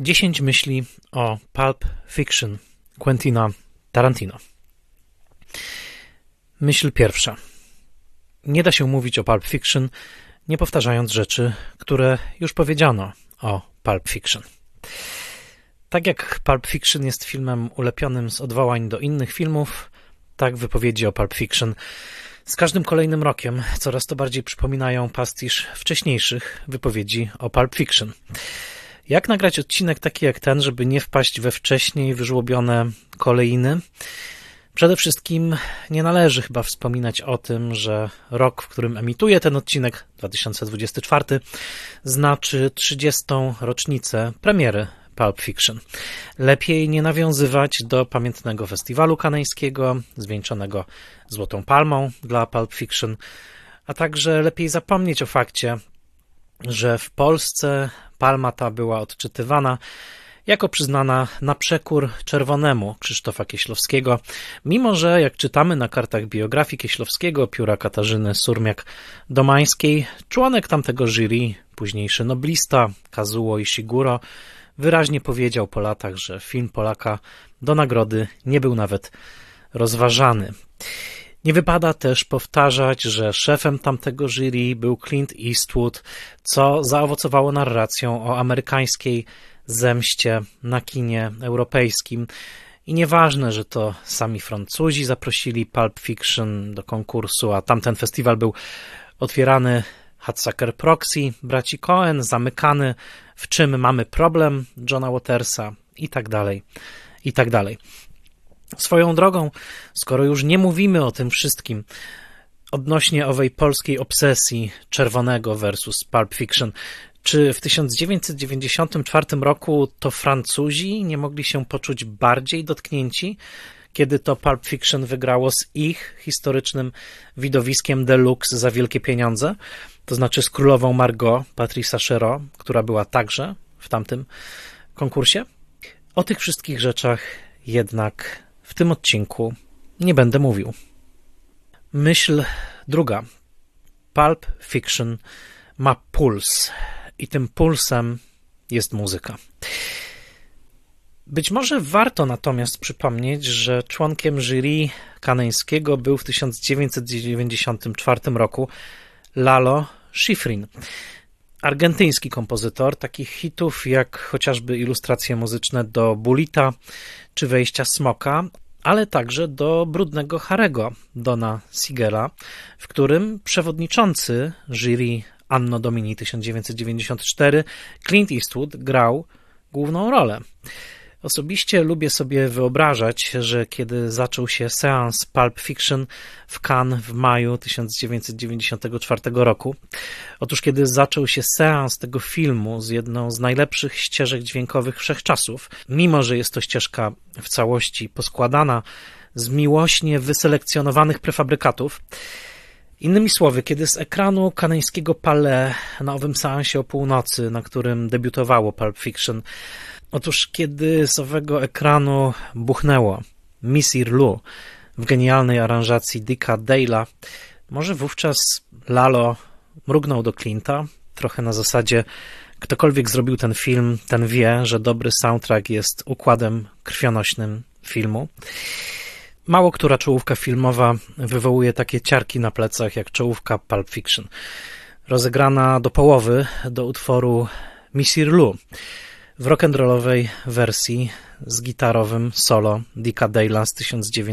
10 myśli o Pulp Fiction Quentina Tarantino. Myśl pierwsza. Nie da się mówić o Pulp Fiction, nie powtarzając rzeczy, które już powiedziano o Pulp Fiction. Tak jak Pulp Fiction jest filmem ulepionym z odwołań do innych filmów, tak wypowiedzi o Pulp Fiction z każdym kolejnym rokiem coraz to bardziej przypominają pastisz wcześniejszych wypowiedzi o Pulp Fiction. Jak nagrać odcinek taki jak ten, żeby nie wpaść we wcześniej wyżłobione kolejny? Przede wszystkim nie należy chyba wspominać o tym, że rok, w którym emituję ten odcinek, 2024, znaczy 30. rocznicę premiery Pulp Fiction. Lepiej nie nawiązywać do pamiętnego festiwalu kanańskiego, zwieńczonego Złotą Palmą dla Pulp Fiction, a także lepiej zapomnieć o fakcie, że w Polsce palma ta była odczytywana jako przyznana na przekór Czerwonemu Krzysztofa Kieślowskiego, mimo że, jak czytamy na kartach biografii Kieślowskiego, pióra Katarzyny Surmiak-Domańskiej, członek tamtego jury, późniejszy noblista Kazuo Ishiguro, wyraźnie powiedział po latach, że film Polaka do nagrody nie był nawet rozważany. Nie wypada też powtarzać, że szefem tamtego jury był Clint Eastwood, co zaowocowało narracją o amerykańskiej zemście na kinie europejskim. I nieważne, że to sami Francuzi zaprosili Pulp Fiction do konkursu, a tamten festiwal był otwierany Hudsucker Proxy, braci Coen, zamykany W czym mamy problem Johna Watersa i tak dalej, i tak dalej. Swoją drogą, skoro już nie mówimy o tym wszystkim odnośnie owej polskiej obsesji Czerwonego versus Pulp Fiction, czy w 1994 roku to Francuzi nie mogli się poczuć bardziej dotknięci, kiedy to Pulp Fiction wygrało z ich historycznym widowiskiem deluxe za wielkie pieniądze, to znaczy z królową Margot, Patricia Chéreau, która była także w tamtym konkursie? O tych wszystkich rzeczach jednak w tym odcinku nie będę mówił. Myśl druga. Pulp Fiction ma puls i tym pulsem jest muzyka. Być może warto natomiast przypomnieć, że członkiem jury kanańskiego był w 1994 roku Lalo Schifrin, argentyński kompozytor takich hitów jak chociażby ilustracje muzyczne do Bullita czy Wejścia Smoka, ale także do Brudnego Harego Dona Siegela, w którym przewodniczący jury Anno Domini 1994 Clint Eastwood grał główną rolę. Osobiście lubię sobie wyobrażać, że kiedy zaczął się seans Pulp Fiction w Cannes w maju 1994 roku, otóż kiedy zaczął się seans tego filmu z jedną z najlepszych ścieżek dźwiękowych wszechczasów, mimo że jest to ścieżka w całości poskładana z miłośnie wyselekcjonowanych prefabrykatów, innymi słowy, kiedy z ekranu kanańskiego Palais na owym seansie o północy, na którym debiutowało Pulp Fiction, otóż kiedy z owego ekranu buchnęło Missy Lou w genialnej aranżacji Dicka Dale'a, może wówczas Lalo mrugnął do Clint'a, trochę na zasadzie ktokolwiek zrobił ten film, ten wie, że dobry soundtrack jest układem krwionośnym filmu. Mało która czołówka filmowa wywołuje takie ciarki na plecach jak czołówka Pulp Fiction. Rozegrana do połowy do utworu Missy Lou w rock'n'rollowej wersji z gitarowym solo Dicka Dale'a z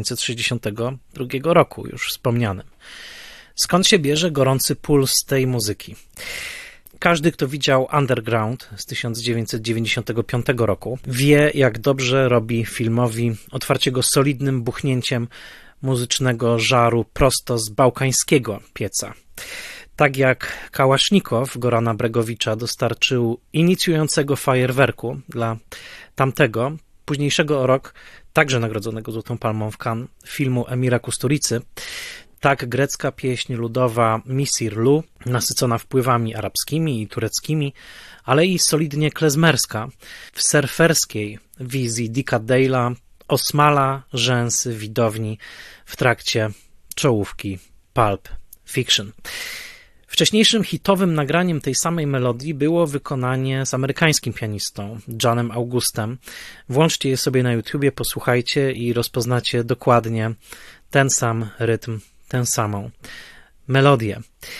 1962 roku, już wspomnianym. Skąd się bierze gorący puls tej muzyki? Każdy, kto widział Underground z 1995 roku, wie, jak dobrze robi filmowi otwarcie go solidnym buchnięciem muzycznego żaru prosto z bałkańskiego pieca. Tak jak Kałasznikow Gorana Bregowicza dostarczył inicjującego fajerwerku dla tamtego, późniejszego o rok, także nagrodzonego Złotą Palmą w Cannes, filmu Emira Kusturicy, tak grecka pieśń ludowa Missy Lou, nasycona wpływami arabskimi i tureckimi, ale i solidnie klezmerska, w surferskiej wizji Dicka Dale'a osmala rzęsy widowni w trakcie czołówki Pulp Fiction. W Wcześniejszym hitowym nagraniem tej samej melodii było wykonanie z amerykańskim pianistą Johnem Augustem. Włączcie je sobie na YouTubie, posłuchajcie i rozpoznacie dokładnie ten sam rytm, tę samą melodię.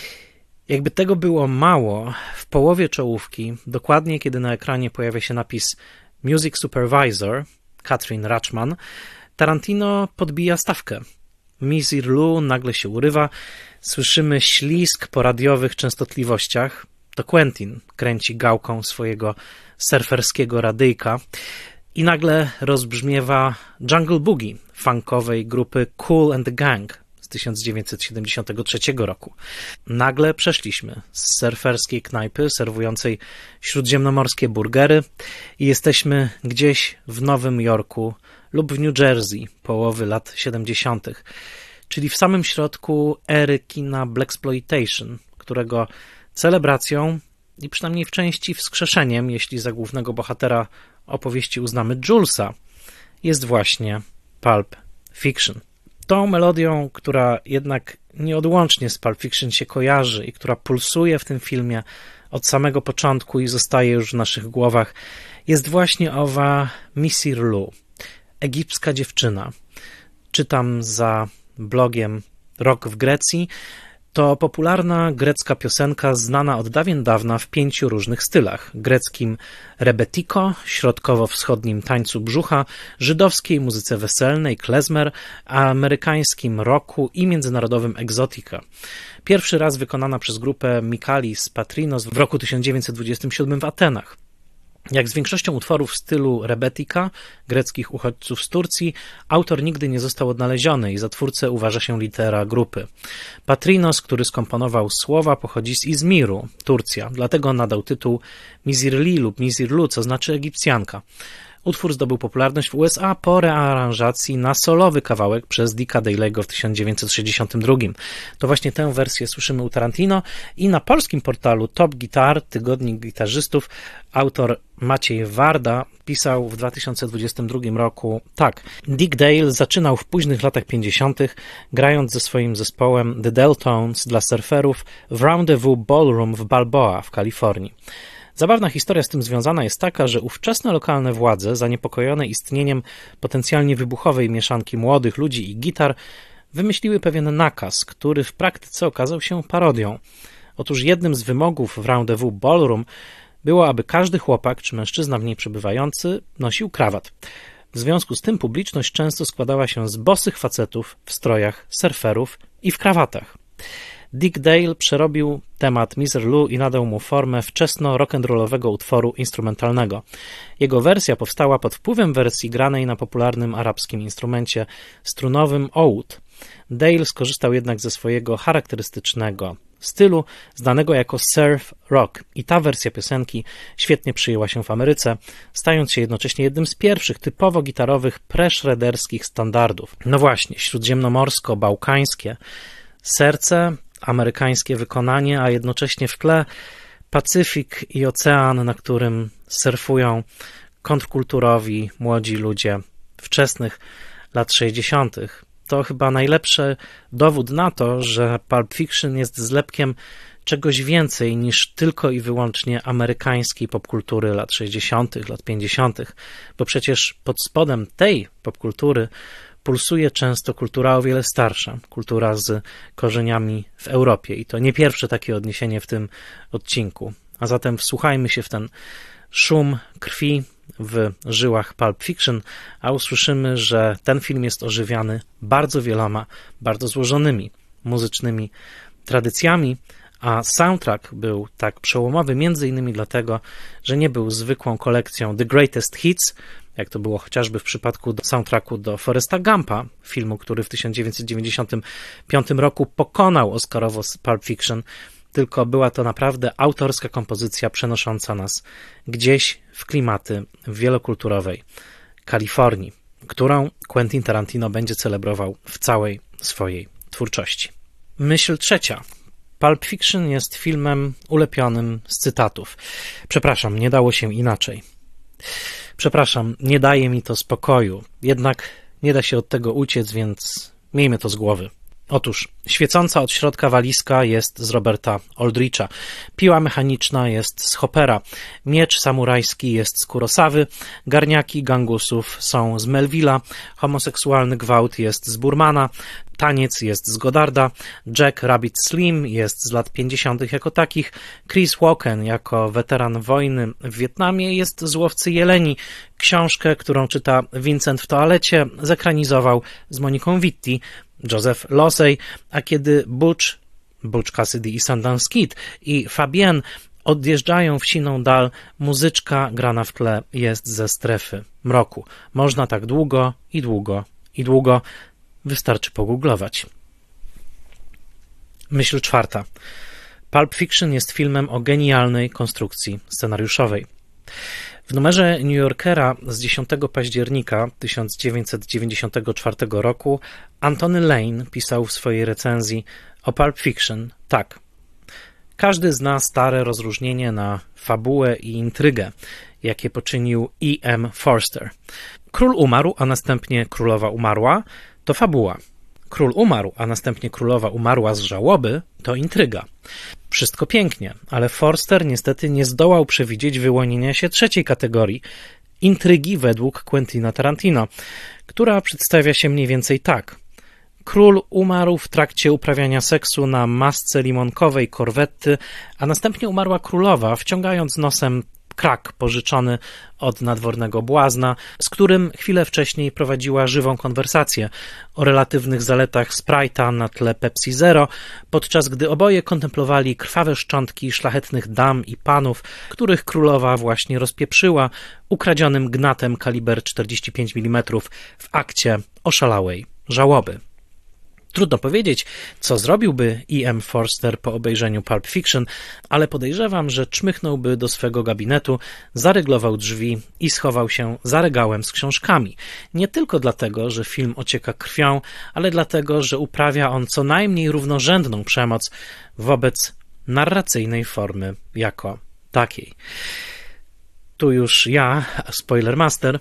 Jakby tego było mało, w połowie czołówki, dokładnie kiedy na ekranie pojawia się napis Music Supervisor, Kathryn Rachman, Tarantino podbija stawkę. Misir Lou nagle się urywa, słyszymy ślizg po radiowych częstotliwościach. To Quentin kręci gałką swojego surferskiego radyjka i nagle rozbrzmiewa Jungle Boogie funkowej grupy Kool and the Gang z 1973 roku. Nagle przeszliśmy z surferskiej knajpy serwującej śródziemnomorskie burgery i jesteśmy gdzieś w Nowym Jorku lub w New Jersey połowy lat 70., czyli w samym środku ery kina blaxploitation, którego celebracją i przynajmniej w części wskrzeszeniem, jeśli za głównego bohatera opowieści uznamy Julesa, jest właśnie Pulp Fiction. Tą melodią, która jednak nieodłącznie z Pulp Fiction się kojarzy i która pulsuje w tym filmie od samego początku i zostaje już w naszych głowach, jest właśnie owa Misir Lou, egipska dziewczyna. Czytam za blogiem Rock w Grecji. To popularna grecka piosenka znana od dawien dawna w 5 różnych stylach. Greckim rebetiko, środkowo-wschodnim tańcu brzucha, żydowskiej muzyce weselnej klezmer, amerykańskim rocku i międzynarodowym exotica. Pierwszy raz wykonana przez grupę Mikalis Patrinos w roku 1927 w Atenach. Jak z większością utworów w stylu rebetika, greckich uchodźców z Turcji, autor nigdy nie został odnaleziony i za twórcę uważa się litera grupy. Patrinos, który skomponował słowa, pochodzi z Izmiru, Turcja, dlatego nadał tytuł Misirli lub Misirlu, co znaczy Egipcjanka. Utwór zdobył popularność w USA po rearanżacji na solowy kawałek przez Dicka Daley'ego w 1962. To właśnie tę wersję słyszymy u Tarantino i na polskim portalu Top Guitar, tygodnik gitarzystów, autor Maciej Warda pisał w 2022 roku tak. Dick Dale zaczynał w późnych latach 50. grając ze swoim zespołem The Deltones dla surferów w Rendezvous Ballroom w Balboa w Kalifornii. Zabawna historia z tym związana jest taka, że ówczesne lokalne władze, zaniepokojone istnieniem potencjalnie wybuchowej mieszanki młodych ludzi i gitar, wymyśliły pewien nakaz, który w praktyce okazał się parodią. Otóż jednym z wymogów w Rendezvous Ballroom było, aby każdy chłopak czy mężczyzna w niej przebywający nosił krawat. W związku z tym publiczność często składała się z bosych facetów w strojach surferów i w krawatach. Dick Dale przerobił temat Misir Lou i nadał mu formę wczesno-rock'n'rollowego utworu instrumentalnego. Jego wersja powstała pod wpływem wersji granej na popularnym arabskim instrumencie strunowym oud. Dale skorzystał jednak ze swojego charakterystycznego stylu, znanego jako surf rock, i ta wersja piosenki świetnie przyjęła się w Ameryce, stając się jednocześnie jednym z pierwszych typowo gitarowych pre-shredderskich standardów. No właśnie, śródziemnomorsko-bałkańskie serce, amerykańskie wykonanie, a jednocześnie w tle Pacyfik i ocean, na którym surfują kontrkulturowi młodzi ludzie wczesnych lat 60. To chyba najlepszy dowód na to, że Pulp Fiction jest zlepkiem czegoś więcej niż tylko i wyłącznie amerykańskiej popkultury lat 60., lat 50., bo przecież pod spodem tej popkultury pulsuje często kultura o wiele starsza, kultura z korzeniami w Europie i to nie pierwsze takie odniesienie w tym odcinku. A zatem wsłuchajmy się w ten szum krwi w żyłach Pulp Fiction, a usłyszymy, że ten film jest ożywiany bardzo wieloma, bardzo złożonymi muzycznymi tradycjami, a soundtrack był tak przełomowy między innymi dlatego, że nie był zwykłą kolekcją The Greatest Hits, jak to było chociażby w przypadku soundtracku do Forresta Gumpa, filmu, który w 1995 roku pokonał oscarowo Pulp Fiction, tylko była to naprawdę autorska kompozycja przenosząca nas gdzieś w klimaty wielokulturowej Kalifornii, którą Quentin Tarantino będzie celebrował w całej swojej twórczości. Myśl trzecia. Pulp Fiction jest filmem ulepionym z cytatów. Przepraszam, nie dało się inaczej. Przepraszam, nie daje mi to spokoju. Jednak nie da się od tego uciec, więc miejmy to z głowy. Otóż świecąca od środka walizka jest z Roberta Aldricha, piła mechaniczna jest z Hoppera, miecz samurajski jest z Kurosawy, garniaki gangusów są z Melville'a, homoseksualny gwałt jest z Burmana, taniec jest z Goddarda, Jack Rabbit Slim jest z lat 50. jako takich, Chris Walken jako weteran wojny w Wietnamie jest z Łowcy Jeleni. Książkę, którą czyta Vincent w toalecie, zekranizował z Moniką Witti Joseph Losey, a kiedy Butch Cassidy i Sundance Kid i Fabienne odjeżdżają w siną dal, muzyczka grana w tle jest ze Strefy mroku. Można tak długo i długo i długo. Wystarczy pogooglować. Myśl czwarta. Pulp Fiction jest filmem o genialnej konstrukcji scenariuszowej. W numerze New Yorkera z 10 października 1994 roku Antony Lane pisał w swojej recenzji o Pulp Fiction tak. Każdy zna stare rozróżnienie na fabułę i intrygę, jakie poczynił E.M. Forster. Król umarł, a następnie królowa umarła, to fabuła. Król umarł, a następnie królowa umarła z żałoby, to intryga. Wszystko pięknie, ale Forster niestety nie zdołał przewidzieć wyłonienia się trzeciej kategorii, intrygi według Quentina Tarantino, która przedstawia się mniej więcej tak. Król umarł w trakcie uprawiania seksu na masce limonkowej korwetty, a następnie umarła królowa, wciągając nosem krak pożyczony od nadwornego błazna, z którym chwilę wcześniej prowadziła żywą konwersację o relatywnych zaletach Sprite'a na tle Pepsi Zero, podczas gdy oboje kontemplowali krwawe szczątki szlachetnych dam i panów, których królowa właśnie rozpieprzyła ukradzionym gnatem kaliber 45 mm w akcie oszalałej żałoby. Trudno powiedzieć, co zrobiłby E.M. Forster po obejrzeniu Pulp Fiction, ale podejrzewam, że czmychnąłby do swego gabinetu, zaryglował drzwi i schował się za regałem z książkami. Nie tylko dlatego, że film ocieka krwią, ale dlatego, że uprawia on co najmniej równorzędną przemoc wobec narracyjnej formy jako takiej. Tu już ja, Spoilermaster,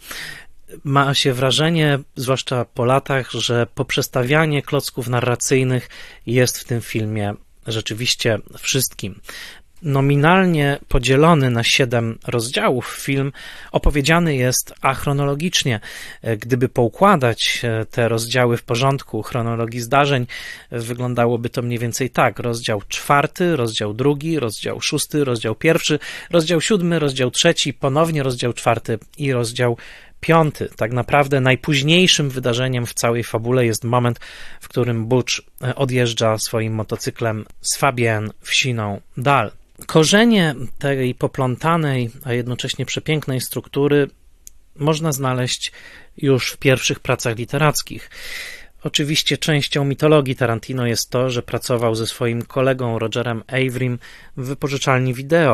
ma się wrażenie, zwłaszcza po latach, że poprzestawianie klocków narracyjnych jest w tym filmie rzeczywiście wszystkim. Nominalnie podzielony na 7 rozdziałów film opowiedziany jest achronologicznie. Gdyby poukładać te rozdziały w porządku chronologii zdarzeń, wyglądałoby to mniej więcej tak. Rozdział 4, rozdział 2, rozdział 6, rozdział 1, rozdział 7, rozdział 3, ponownie rozdział 4 i rozdział 5. Tak naprawdę najpóźniejszym wydarzeniem w całej fabule jest moment, w którym Butch odjeżdża swoim motocyklem z Fabienne w siną dal. Korzenie tej poplątanej, a jednocześnie przepięknej struktury można znaleźć już w pierwszych pracach literackich. Oczywiście częścią mitologii Tarantino jest to, że pracował ze swoim kolegą Rogerem Averym w wypożyczalni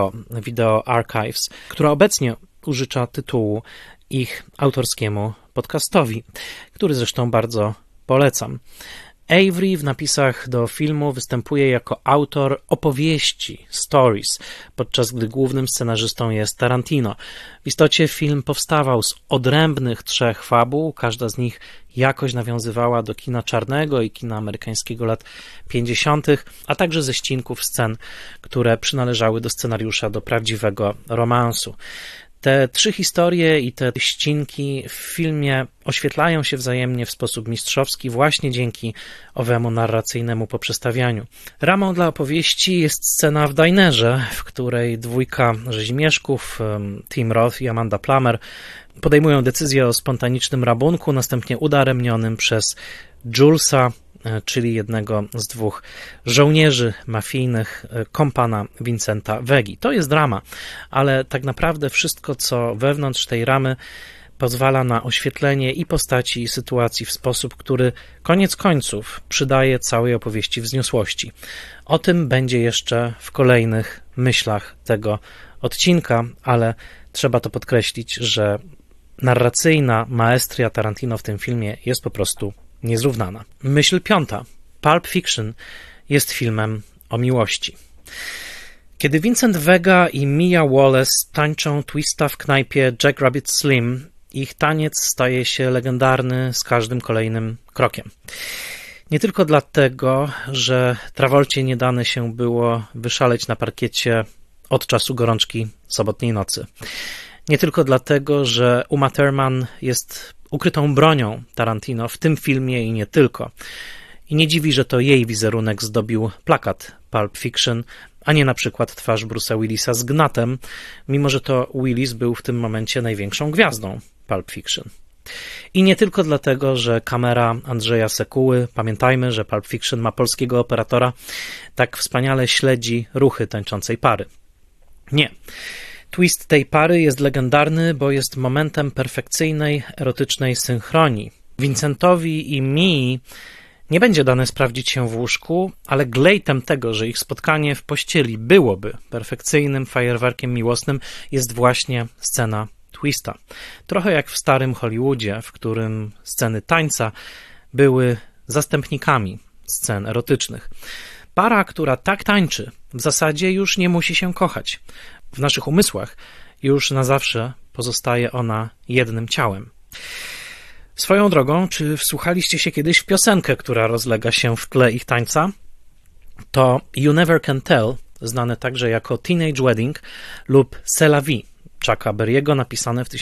Video Archives, która obecnie użycza tytułu ich autorskiemu podcastowi, który zresztą bardzo polecam. Avery w napisach do filmu występuje jako autor opowieści, stories, podczas gdy głównym scenarzystą jest Tarantino. W istocie film powstawał z odrębnych 3 fabuł, każda z nich jakoś nawiązywała do kina czarnego i kina amerykańskiego lat 50., a także ze ścinków scen, które przynależały do scenariusza do prawdziwego romansu. Te 3 historie i te ścinki w filmie oświetlają się wzajemnie w sposób mistrzowski właśnie dzięki owemu narracyjnemu poprzestawianiu. Ramą dla opowieści jest scena w dinerze, w której 2 rzezimieszków, Tim Roth i Amanda Plummer, podejmują decyzję o spontanicznym rabunku, następnie udaremnionym przez Julesa, czyli jednego z 2 żołnierzy mafijnych, kompana Vincenta Vegi. To jest drama, ale tak naprawdę wszystko, co wewnątrz tej ramy, pozwala na oświetlenie i postaci, i sytuacji w sposób, który koniec końców przydaje całej opowieści wzniosłości. O tym będzie jeszcze w kolejnych myślach tego odcinka, ale trzeba to podkreślić, że narracyjna maestria Tarantino w tym filmie jest po prostu niezrównana. Myśl 5. Pulp Fiction jest filmem o miłości. Kiedy Vincent Vega i Mia Wallace tańczą twista w knajpie Jack Rabbit Slim, ich taniec staje się legendarny z każdym kolejnym krokiem. Nie tylko dlatego, że Travolcie nie dane się było wyszaleć na parkiecie od czasu gorączki sobotniej nocy. Nie tylko dlatego, że Uma Thurman jest ukrytą bronią Tarantino w tym filmie i nie tylko. I nie dziwi, że to jej wizerunek zdobił plakat Pulp Fiction, a nie na przykład twarz Bruce'a Willisa z gnatem, mimo że to Willis był w tym momencie największą gwiazdą Pulp Fiction. I nie tylko dlatego, że kamera Andrzeja Sekuły, pamiętajmy, że Pulp Fiction ma polskiego operatora, tak wspaniale śledzi ruchy tańczącej pary. Nie. Twist tej pary jest legendarny, bo jest momentem perfekcyjnej, erotycznej synchronii. Vincentowi i Mii nie będzie dane sprawdzić się w łóżku, ale glejtem tego, że ich spotkanie w pościeli byłoby perfekcyjnym fajerwerkiem miłosnym, jest właśnie scena twista. Trochę jak w starym Hollywoodzie, w którym sceny tańca były zastępnikami scen erotycznych. Para, która tak tańczy, w zasadzie już nie musi się kochać. W naszych umysłach już na zawsze pozostaje ona jednym ciałem. Swoją drogą, czy wsłuchaliście się kiedyś w piosenkę, która rozlega się w tle ich tańca? To You Never Can Tell, znane także jako Teenage Wedding lub C'est la vie Chucka Berry'ego, napisane w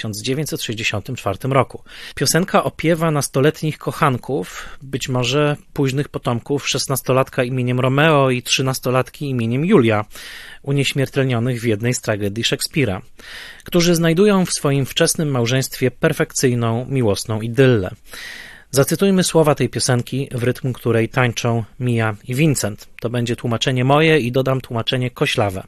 1964 roku. Piosenka opiewa nastoletnich kochanków, być może późnych potomków 16-latka imieniem Romeo i 13-latki imieniem Julia, unieśmiertelnionych w jednej z tragedii Szekspira, którzy znajdują w swoim wczesnym małżeństwie perfekcyjną, miłosną idyllę. Zacytujmy słowa tej piosenki, w rytm której tańczą Mia i Vincent. To będzie tłumaczenie moje i dodam tłumaczenie koślawe.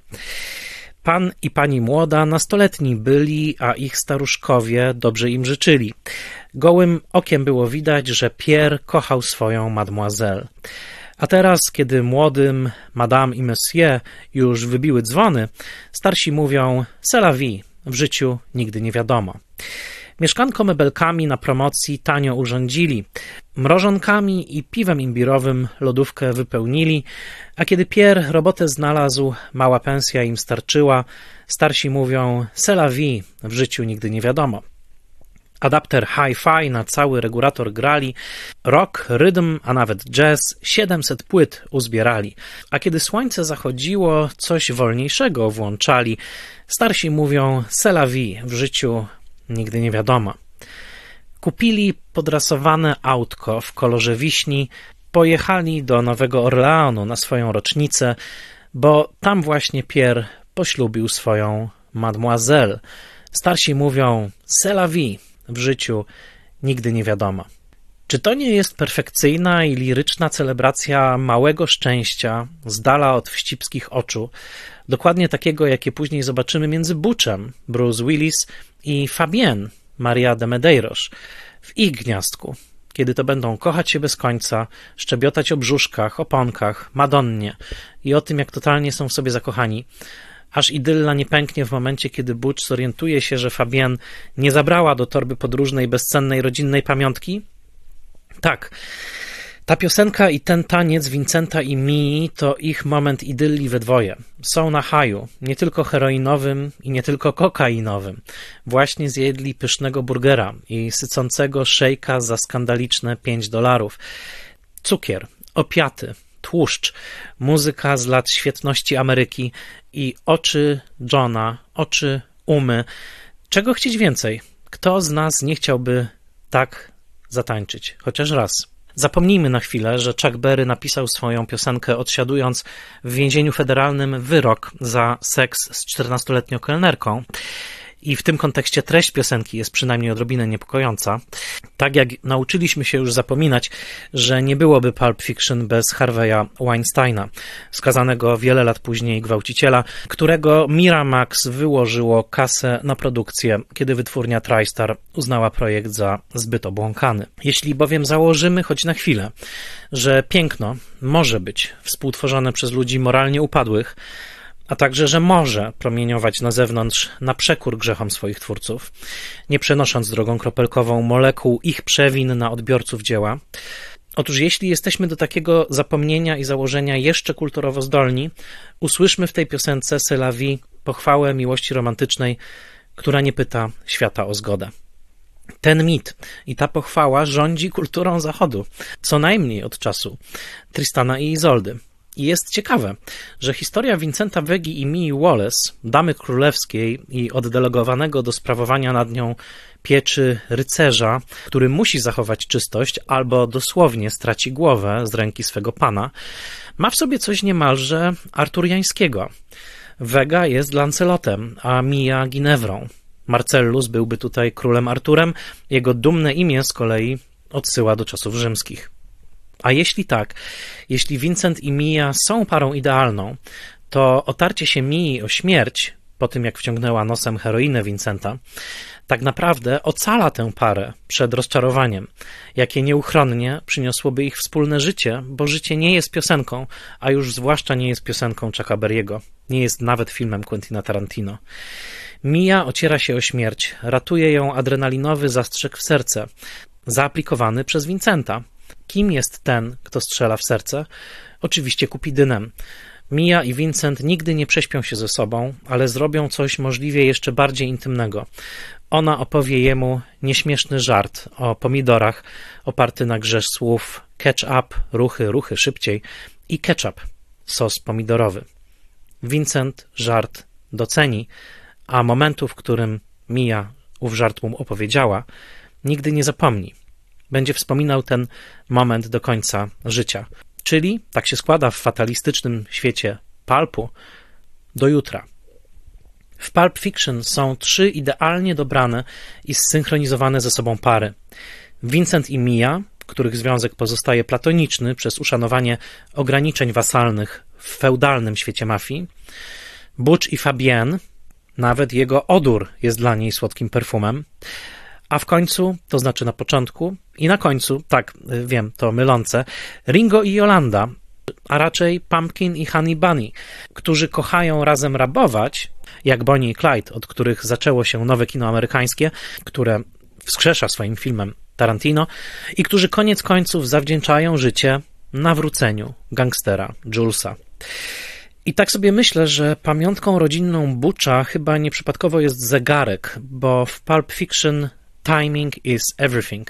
Pan i pani młoda nastoletni byli, a ich staruszkowie dobrze im życzyli. Gołym okiem było widać, że Pierre kochał swoją mademoiselle. A teraz, kiedy młodym madame i monsieur już wybiły dzwony, starsi mówią c'est la vie, w życiu nigdy nie wiadomo. Mieszkanko mebelkami na promocji tanio urządzili, mrożonkami i piwem imbirowym lodówkę wypełnili, a kiedy Pierre robotę znalazł, mała pensja im starczyła, starsi mówią c'est la vie, w życiu nigdy nie wiadomo. Adapter hi-fi na cały regulator grali, rock, rhythm, a nawet jazz, 700 płyt uzbierali, a kiedy słońce zachodziło, coś wolniejszego włączali, starsi mówią c'est la vie, w życiu nigdy nie wiadomo. Kupili podrasowane autko w kolorze wiśni, pojechali do Nowego Orleanu na swoją rocznicę, bo tam właśnie Pierre poślubił swoją mademoiselle. Starsi mówią c'est la vie, w życiu nigdy nie wiadomo. Czy to nie jest perfekcyjna i liryczna celebracja małego szczęścia z dala od wścibskich oczu, dokładnie takiego, jakie później zobaczymy między Butchem, Bruce Willis i Fabienne, Maria de Medeiros, w ich gniazdku, kiedy to będą kochać się bez końca, szczebiotać o brzuszkach, oponkach, Madonnie i o tym, jak totalnie są w sobie zakochani, aż idylla nie pęknie w momencie, kiedy Butch zorientuje się, że Fabienne nie zabrała do torby podróżnej bezcennej rodzinnej pamiątki? Tak, ta piosenka i ten taniec Vincenta i Mii to ich moment idylli we dwoje. Są na haju, nie tylko heroinowym i nie tylko kokainowym. Właśnie zjedli pysznego burgera i sycącego szejka za skandaliczne $5. Cukier, opiaty, tłuszcz, muzyka z lat świetności Ameryki i oczy Johna, oczy Umy. Czego chcieć więcej? Kto z nas nie chciałby tak zatańczyć? Chociaż raz. Zapomnijmy na chwilę, że Chuck Berry napisał swoją piosenkę odsiadując w więzieniu federalnym wyrok za seks z 14-letnią kelnerką. I w tym kontekście treść piosenki jest przynajmniej odrobinę niepokojąca. Tak jak nauczyliśmy się już zapominać, że nie byłoby Pulp Fiction bez Harvey'a Weinsteina, skazanego wiele lat później gwałciciela, którego Miramax wyłożyło kasę na produkcję, kiedy wytwórnia TriStar uznała projekt za zbyt obłąkany. Jeśli bowiem założymy choć na chwilę, że piękno może być współtworzone przez ludzi moralnie upadłych, a także, że może promieniować na zewnątrz na przekór grzechom swoich twórców, nie przenosząc drogą kropelkową molekuł ich przewin na odbiorców dzieła. Otóż jeśli jesteśmy do takiego zapomnienia i założenia jeszcze kulturowo zdolni, usłyszmy w tej piosence C'est la vie pochwałę miłości romantycznej, która nie pyta świata o zgodę. Ten mit i ta pochwała rządzi kulturą Zachodu, co najmniej od czasu Tristana i Izoldy. I jest ciekawe, że historia Vincenta Vegi i Mii Wallace, damy królewskiej i oddelegowanego do sprawowania nad nią pieczy rycerza, który musi zachować czystość albo dosłownie straci głowę z ręki swego pana, ma w sobie coś niemalże arturiańskiego. Vega jest Lancelotem, a Mia Ginewrą. Marcellus byłby tutaj królem Arturem, jego dumne imię z kolei odsyła do czasów rzymskich. A jeśli tak, jeśli Vincent i Mia są parą idealną, to otarcie się Mii o śmierć, po tym jak wciągnęła nosem heroinę Vincenta, tak naprawdę ocala tę parę przed rozczarowaniem, jakie nieuchronnie przyniosłoby ich wspólne życie, bo życie nie jest piosenką, a już zwłaszcza nie jest piosenką Chucka Berry'ego, nie jest nawet filmem Quentina Tarantino. Mia ociera się o śmierć, ratuje ją adrenalinowy zastrzyk w serce, zaaplikowany przez Vincenta. Kim jest ten, kto strzela w serce? Oczywiście Kupidynem. Mia i Vincent nigdy nie prześpią się ze sobą, ale zrobią coś możliwie jeszcze bardziej intymnego. Ona opowie jemu nieśmieszny żart o pomidorach, oparty na grze słów catch up, ruchy, ruchy, szybciej i ketchup, sos pomidorowy. Vincent żart doceni, a momentu, w którym Mia ów żart mu opowiedziała, nigdy nie zapomni. Będzie wspominał ten moment do końca życia. Czyli, tak się składa w fatalistycznym świecie pulpu, do jutra. W Pulp Fiction są 3 idealnie dobrane i zsynchronizowane ze sobą pary. Vincent i Mia, których związek pozostaje platoniczny przez uszanowanie ograniczeń wasalnych w feudalnym świecie mafii. Butch i Fabienne, nawet jego odór jest dla niej słodkim perfumem. A w końcu, to znaczy na początku i na końcu, tak, wiem, to mylące, Ringo i Yolanda, a raczej Pumpkin i Honey Bunny, którzy kochają razem rabować, jak Bonnie i Clyde, od których zaczęło się nowe kino amerykańskie, które wskrzesza swoim filmem Tarantino i którzy koniec końców zawdzięczają życie nawróceniu gangstera Julesa. I tak sobie myślę, że pamiątką rodzinną Butcha chyba nieprzypadkowo jest zegarek, bo w Pulp Fiction timing is everything.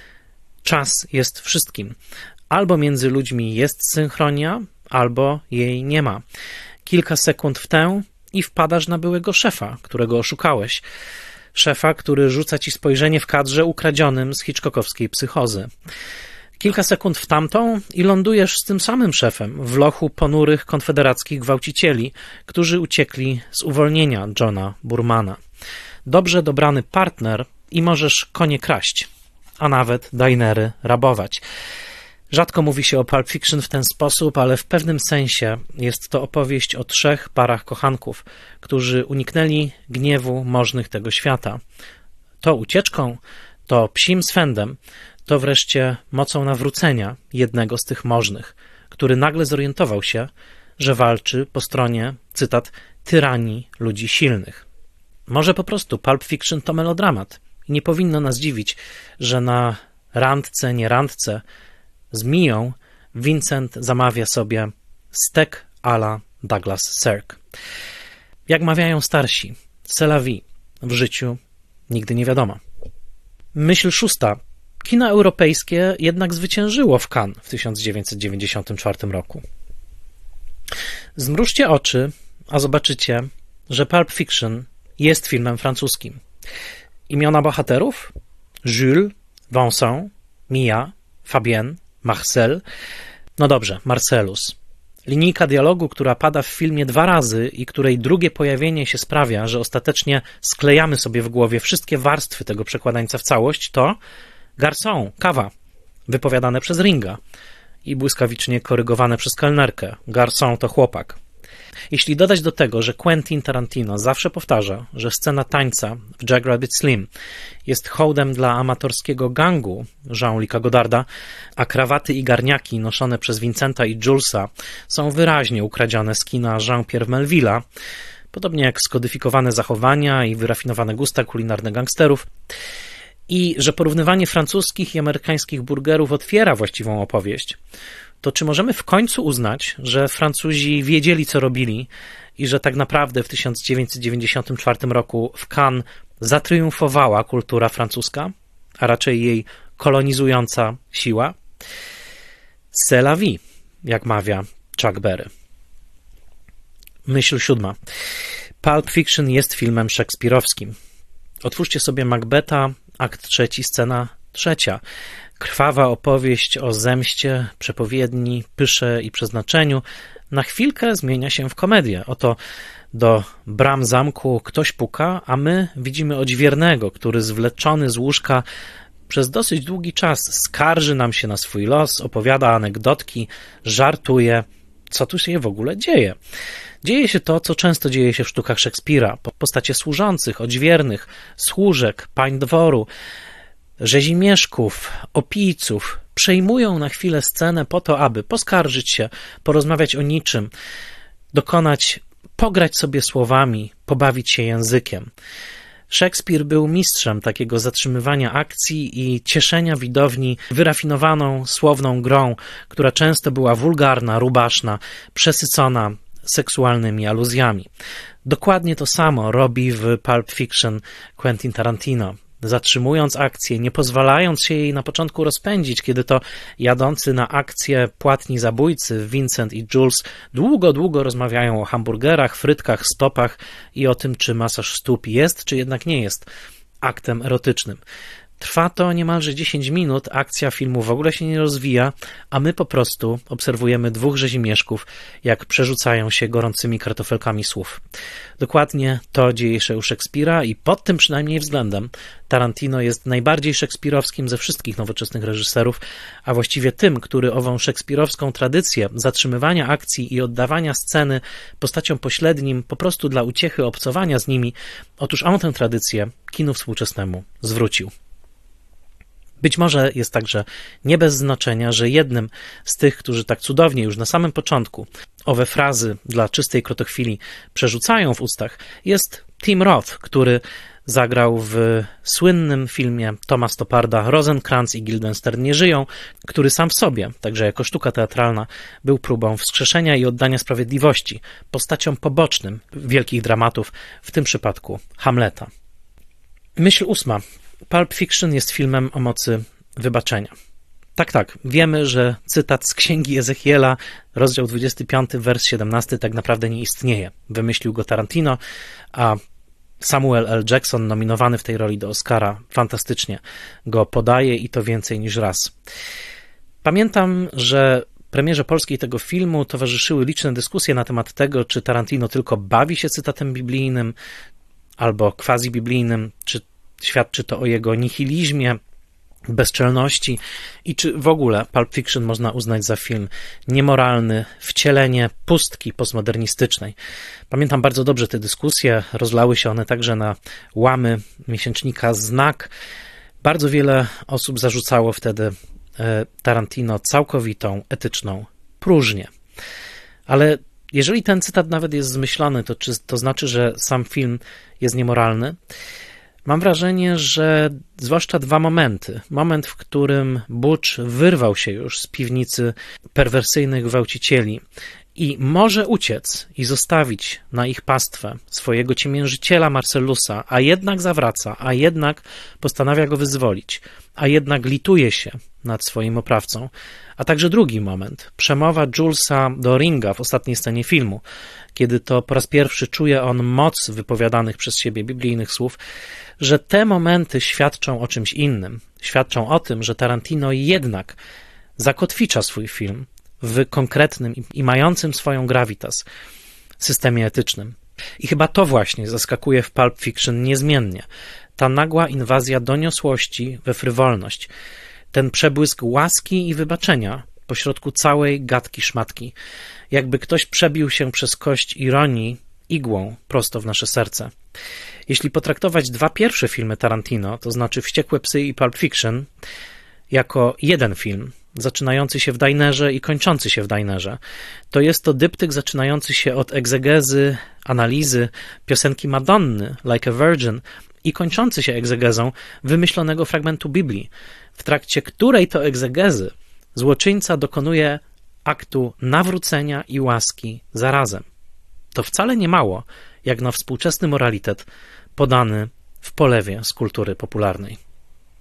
Czas jest wszystkim. Albo między ludźmi jest synchronia, albo jej nie ma. Kilka sekund w tę i wpadasz na byłego szefa, którego oszukałeś. Szefa, który rzuca ci spojrzenie w kadrze ukradzionym z hitchcockowskiej Psychozy. Kilka sekund w tamtą i lądujesz z tym samym szefem w lochu ponurych konfederackich gwałcicieli, którzy uciekli z uwolnienia Johna Burmana. Dobrze dobrany partner i możesz konie kraść, a nawet dinery rabować. Rzadko mówi się o Pulp Fiction w ten sposób, ale w pewnym sensie jest to opowieść o 3 parach kochanków, którzy uniknęli gniewu możnych tego świata. To ucieczką, to psim swędem, to wreszcie mocą nawrócenia jednego z tych możnych, który nagle zorientował się, że walczy po stronie, cytat, tyranii ludzi silnych. Może po prostu Pulp Fiction to melodramat i nie powinno nas dziwić, że na randce, nie randce z Mią Vincent zamawia sobie stek à la Douglas Sirk. Jak mawiają starsi, c'est la vie, w życiu nigdy nie wiadomo. Myśl 6. Kino europejskie jednak zwyciężyło w Cannes w 1994 roku. Zmrużcie oczy, a zobaczycie, że Pulp Fiction jest filmem francuskim. Imiona bohaterów? Jules, Vincent, Mia, Fabienne, Marcel. No dobrze, Marcellus. Linijka dialogu, która pada w filmie 2 razy i której drugie pojawienie się sprawia, że ostatecznie sklejamy sobie w głowie wszystkie warstwy tego przekładańca w całość, to garçon, kawa, wypowiadane przez Ringa i błyskawicznie korygowane przez kelnerkę. Garçon to chłopak. Jeśli dodać do tego, że Quentin Tarantino zawsze powtarza, że scena tańca w Jackrabbit Slim jest hołdem dla amatorskiego gangu Jean-Luc'a Goddarda, a krawaty i garniaki noszone przez Vincenta i Julesa są wyraźnie ukradzione z kina Jean-Pierre Melville'a, podobnie jak skodyfikowane zachowania i wyrafinowane gusta kulinarne gangsterów, i że porównywanie francuskich i amerykańskich burgerów otwiera właściwą opowieść, to czy możemy w końcu uznać, że Francuzi wiedzieli, co robili i że tak naprawdę w 1994 roku w Cannes zatriumfowała kultura francuska? a raczej jej kolonizująca siła? C'est la vie, jak mawia Chuck Berry. Myśl 7. Pulp Fiction jest filmem szekspirowskim. Otwórzcie sobie Macbetha, akt 3, scena 3. Krwawa opowieść o zemście, przepowiedni, pysze i przeznaczeniu na chwilkę zmienia się w komedię. Oto do bram zamku ktoś puka, a my widzimy odźwiernego, który zwleczony z łóżka przez dosyć długi czas skarży nam się na swój los, opowiada anegdotki, żartuje. Co tu się w ogóle dzieje? Dzieje się to, co często dzieje się w sztukach Szekspira. Postacie służących, odźwiernych, służek, pań dworu, rzezimieszków, opijców przejmują na chwilę scenę po to, aby poskarżyć się, porozmawiać o niczym, pograć sobie słowami, pobawić się językiem. Szekspir był mistrzem takiego zatrzymywania akcji i cieszenia widowni wyrafinowaną, słowną grą, która często była wulgarna, rubaszna, przesycona seksualnymi aluzjami. Dokładnie to samo robi w Pulp Fiction Quentin Tarantino, zatrzymując akcję, nie pozwalając się jej na początku rozpędzić, kiedy to jadący na akcję płatni zabójcy Vincent i Jules długo rozmawiają o hamburgerach, frytkach, stopach i o tym, czy masaż stóp jest, czy jednak nie jest aktem erotycznym. Trwa to niemalże 10 minut, akcja filmu w ogóle się nie rozwija, a my po prostu obserwujemy dwóch rzezimieszków, jak przerzucają się gorącymi kartofelkami słów. Dokładnie to dzieje się u Szekspira i pod tym przynajmniej względem Tarantino jest najbardziej szekspirowskim ze wszystkich nowoczesnych reżyserów, a właściwie tym, który ową szekspirowską tradycję zatrzymywania akcji i oddawania sceny postaciom pośrednim po prostu dla uciechy obcowania z nimi, otóż on tę tradycję kinu współczesnemu zwrócił. Być może jest także nie bez znaczenia, że jednym z tych, którzy tak cudownie już na samym początku owe frazy dla czystej krotochwili przerzucają w ustach, jest Tim Roth, który zagrał w słynnym filmie Toma Stopparda Rosencrantz i Guildenstern nie żyją, który sam w sobie, także jako sztuka teatralna, był próbą wskrzeszenia i oddania sprawiedliwości postaciom pobocznym wielkich dramatów, w tym przypadku Hamleta. Myśl 8. Pulp Fiction jest filmem o mocy wybaczenia. Tak, wiemy, że cytat z Księgi Ezechiela, rozdział 25, wers 17 tak naprawdę nie istnieje. Wymyślił go Tarantino, a Samuel L. Jackson, nominowany w tej roli do Oscara, fantastycznie go podaje i to więcej niż raz. Pamiętam, że premierze polskiej tego filmu towarzyszyły liczne dyskusje na temat tego, czy Tarantino tylko bawi się cytatem biblijnym albo quasi-biblijnym, czy świadczy to o jego nihilizmie, bezczelności i czy w ogóle Pulp Fiction można uznać za film niemoralny, wcielenie pustki postmodernistycznej. Pamiętam bardzo dobrze te dyskusje, rozlały się one także na łamy miesięcznika Znak. Bardzo wiele osób zarzucało wtedy Tarantino całkowitą, etyczną próżnię. Ale jeżeli ten cytat nawet jest zmyślony, to czy to znaczy, że sam film jest niemoralny? Mam wrażenie, że zwłaszcza dwa momenty. Moment, w którym Butch wyrwał się już z piwnicy perwersyjnych gwałcicieli i może uciec i zostawić na ich pastwę swojego ciemiężyciela Marcellusa, a jednak zawraca, a jednak postanawia go wyzwolić, a jednak lituje się nad swoim oprawcą. A także drugi moment, przemowa Julesa do Ringa w ostatniej scenie filmu, kiedy to po raz pierwszy czuje on moc wypowiadanych przez siebie biblijnych słów, że te momenty świadczą o czymś innym. Świadczą o tym, że Tarantino jednak zakotwicza swój film w konkretnym i mającym swoją gravitas systemie etycznym. I chyba to właśnie zaskakuje w Pulp Fiction niezmiennie. Ta nagła inwazja doniosłości we frywolność. Ten przebłysk łaski i wybaczenia pośrodku całej gadki szmatki. Jakby ktoś przebił się przez kość ironii igłą prosto w nasze serce. Jeśli potraktować dwa pierwsze filmy Tarantino, to znaczy Wściekłe psy i Pulp Fiction, jako jeden film, zaczynający się w dinerze i kończący się w dinerze, to jest to dyptyk zaczynający się od egzegezy, analizy piosenki Madonny, Like a Virgin, i kończący się egzegezą wymyślonego fragmentu Biblii, w trakcie której to egzegezy złoczyńca dokonuje aktu nawrócenia i łaski zarazem. To wcale nie mało, jak na współczesny moralitet podany w polewie z kultury popularnej.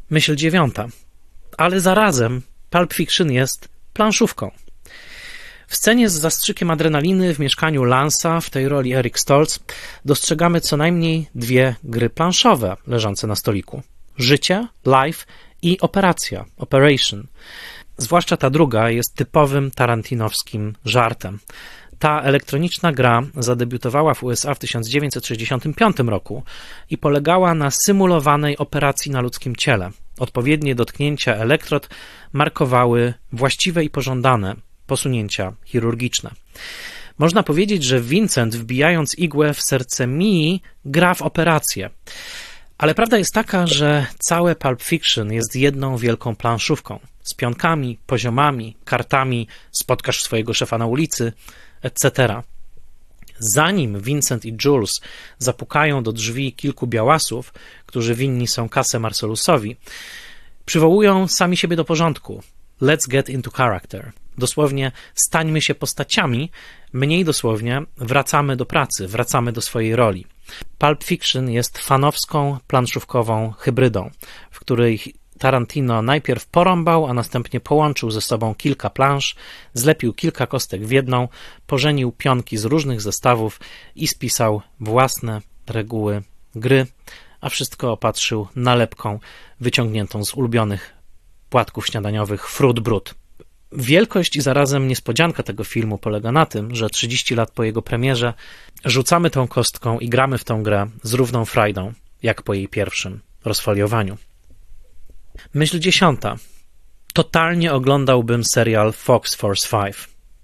Myśl 9. Ale zarazem Pulp Fiction jest planszówką. W scenie z zastrzykiem adrenaliny w mieszkaniu Lance'a, w tej roli Eric Stoltz, dostrzegamy co najmniej 2 gry planszowe leżące na stoliku. Życie, Life i Operacja, Operation. Zwłaszcza ta druga jest typowym tarantinowskim żartem. Ta elektroniczna gra zadebiutowała w USA w 1965 roku i polegała na symulowanej operacji na ludzkim ciele. Odpowiednie dotknięcia elektrod markowały właściwe i pożądane posunięcia chirurgiczne. Można powiedzieć, że Vincent, wbijając igłę w serce Mii, gra w operację. Ale prawda jest taka, że całe Pulp Fiction jest jedną wielką planszówką. Z pionkami, poziomami, kartami, spotkasz swojego szefa na ulicy, etc. Zanim Vincent i Jules zapukają do drzwi kilku białasów, którzy winni są kasę Marcelusowi, przywołują sami siebie do porządku. Let's get into character. Dosłownie stańmy się postaciami, mniej dosłownie wracamy do pracy, wracamy do swojej roli. Pulp Fiction jest fanowską, planszówkową hybrydą, w której Tarantino najpierw porąbał, a następnie połączył ze sobą kilka plansz, zlepił kilka kostek w jedną, pożenił pionki z różnych zestawów i spisał własne reguły gry, a wszystko opatrzył nalepką wyciągniętą z ulubionych płatków śniadaniowych Fruit Brut. Wielkość i zarazem niespodzianka tego filmu polega na tym, że 30 lat po jego premierze rzucamy tą kostką i gramy w tą grę z równą frajdą, jak po jej pierwszym rozfoliowaniu. Myśl 10. Totalnie oglądałbym serial Fox Force 5.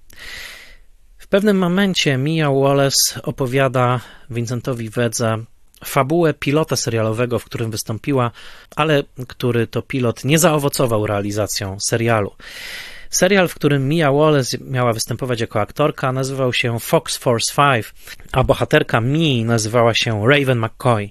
W pewnym momencie Mia Wallace opowiada Vincentowi Vedze fabułę pilota serialowego, w którym wystąpiła, ale który to pilot nie zaowocował realizacją serialu. Serial, w którym Mia Wallace miała występować jako aktorka, nazywał się Fox Force 5, a bohaterka Mii nazywała się Raven McCoy.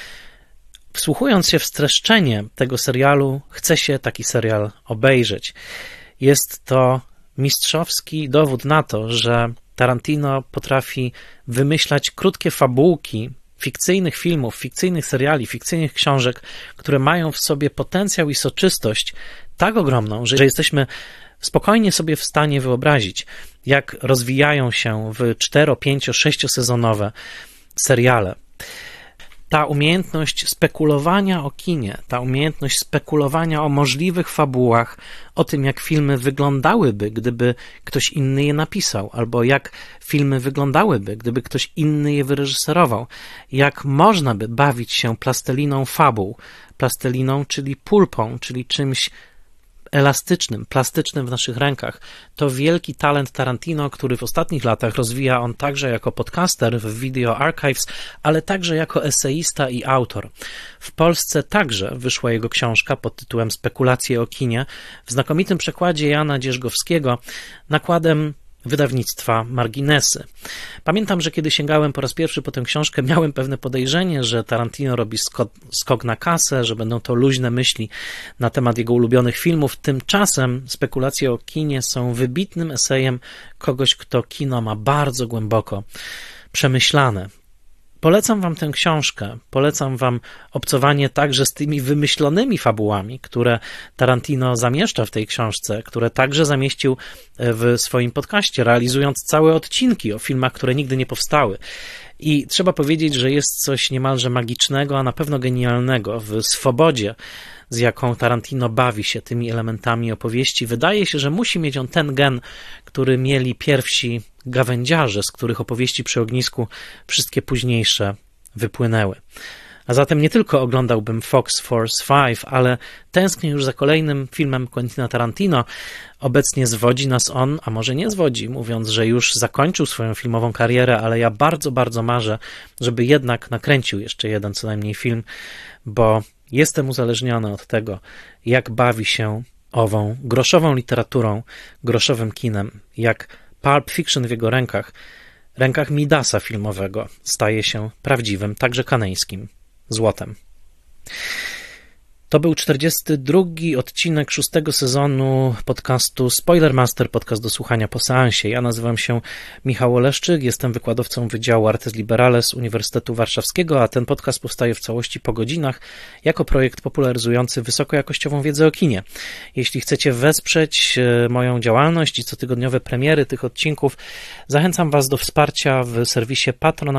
Wsłuchując się w streszczenie tego serialu, chce się taki serial obejrzeć. Jest to mistrzowski dowód na to, że Tarantino potrafi wymyślać krótkie fabułki fikcyjnych filmów, fikcyjnych seriali, fikcyjnych książek, które mają w sobie potencjał i soczystość tak ogromną, że jesteśmy spokojnie sobie w stanie wyobrazić, jak rozwijają się w 4, 5, 6 sezonowe seriale. Ta umiejętność spekulowania o kinie, ta umiejętność spekulowania o możliwych fabułach, o tym, jak filmy wyglądałyby, gdyby ktoś inny je napisał, albo jak filmy wyglądałyby, gdyby ktoś inny je wyreżyserował, jak można by bawić się plastelliną fabuł, plasteliną, czyli pulpą, czyli czymś elastycznym, plastycznym w naszych rękach. To wielki talent Tarantino, który w ostatnich latach rozwija on także jako podcaster w Video Archives, ale także jako eseista i autor. W Polsce także wyszła jego książka pod tytułem Spekulacje o kinie w znakomitym przekładzie Jana Dzierzgowskiego nakładem wydawnictwa Marginesy. Pamiętam, że kiedy sięgałem po raz pierwszy po tę książkę, miałem pewne podejrzenie, że Tarantino robi skok na kasę, że będą to luźne myśli na temat jego ulubionych filmów. Tymczasem Spekulacje o kinie są wybitnym esejem kogoś, kto kino ma bardzo głęboko przemyślane. Polecam wam tę książkę, polecam wam obcowanie także z tymi wymyślonymi fabułami, które Tarantino zamieszcza w tej książce, które także zamieścił w swoim podcaście, realizując całe odcinki o filmach, które nigdy nie powstały. I trzeba powiedzieć, że jest coś niemalże magicznego, a na pewno genialnego w swobodzie, z jaką Tarantino bawi się tymi elementami opowieści. Wydaje się, że musi mieć on ten gen, który mieli pierwsi gawędziarze, z których opowieści przy ognisku wszystkie późniejsze wypłynęły. A zatem nie tylko oglądałbym Fox Force 5, ale tęsknię już za kolejnym filmem Quentina Tarantino. Obecnie zwodzi nas on, a może nie zwodzi, mówiąc, że już zakończył swoją filmową karierę, ale ja bardzo, bardzo marzę, żeby jednak nakręcił jeszcze jeden co najmniej film, bo jestem uzależniony od tego, jak bawi się ową groszową literaturą, groszowym kinem, jak Pulp Fiction w jego rękach Midasa filmowego staje się prawdziwym, także kaneńskim złotem. To był 42. odcinek 6. sezonu podcastu Spoilermaster, podcast do słuchania po seansie. Ja nazywam się Michał Oleszczyk, jestem wykładowcą Wydziału Artes Liberales Uniwersytetu Warszawskiego, a ten podcast powstaje w całości po godzinach jako projekt popularyzujący wysokojakościową wiedzę o kinie. Jeśli chcecie wesprzeć moją działalność i cotygodniowe premiery tych odcinków, zachęcam Was do wsparcia w serwisie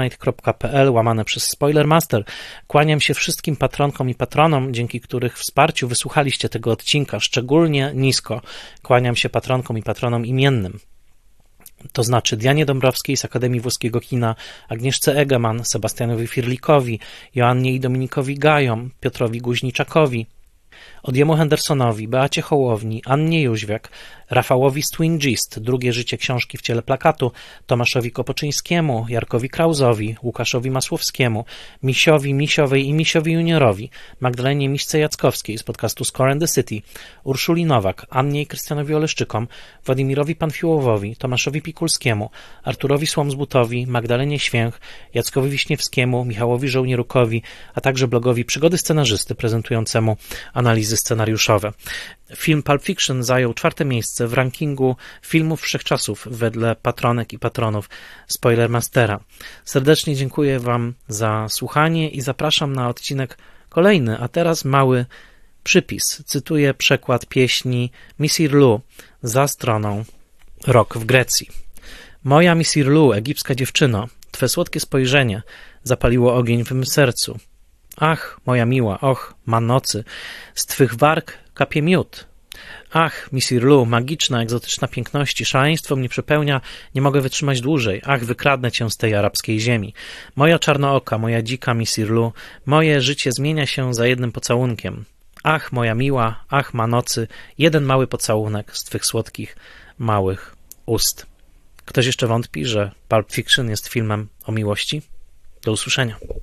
patronite.pl/Spoilermaster. Kłaniam się wszystkim patronkom i patronom, dzięki których wsparciu wysłuchaliście tego odcinka. Szczególnie nisko kłaniam się patronkom i patronom imiennym. To znaczy Dianie Dąbrowskiej z Akademii Włoskiego Kina, Agnieszce Egeman, Sebastianowi Firlikowi, Joannie i Dominikowi Gajom, Piotrowi Guźniczakowi, Odiemu Hendersonowi, Beacie Hołowni, Annie Jóźwiak, Rafałowi Stwingist, Drugie życie książki w ciele plakatu, Tomaszowi Kopoczyńskiemu, Jarkowi Krauzowi, Łukaszowi Masłowskiemu, Misiowi, Misiowej i Misiowi Juniorowi, Magdalenie Miszce-Jackowskiej z podcastu Score and the City, Urszuli Nowak, Annie i Krystianowi Oleszczykom, Władimirowi Panfiłowowi, Tomaszowi Pikulskiemu, Arturowi Słomzbutowi, Magdalenie Święch, Jackowi Wiśniewskiemu, Michałowi Żołnierukowi, a także blogowi Przygody Scenarzysty prezentującemu analizy scenariuszowe. Film Pulp Fiction zajął 4. miejsce w rankingu filmów wszechczasów wedle patronek i patronów Spoilermastera. Serdecznie dziękuję Wam za słuchanie i zapraszam na odcinek kolejny, a teraz mały przypis. Cytuję przekład pieśni Misir Lu za stroną Rok w Grecji. Moja Misir Lu, egipska dziewczyno, Twe słodkie spojrzenie zapaliło ogień w mym sercu. Ach, moja miła, och, ma nocy, z Twych warg kapie miód. Ach, Misir Lu, magiczna, egzotyczna piękności, szaleństwo mnie przepełnia, nie mogę wytrzymać dłużej. Ach, wykradnę Cię z tej arabskiej ziemi. Moja czarnooka, moja dzika Misir Lu, moje życie zmienia się za jednym pocałunkiem. Ach, moja miła, ach, ma nocy, jeden mały pocałunek z Twych słodkich, małych ust. Ktoś jeszcze wątpi, że Pulp Fiction jest filmem o miłości? Do usłyszenia.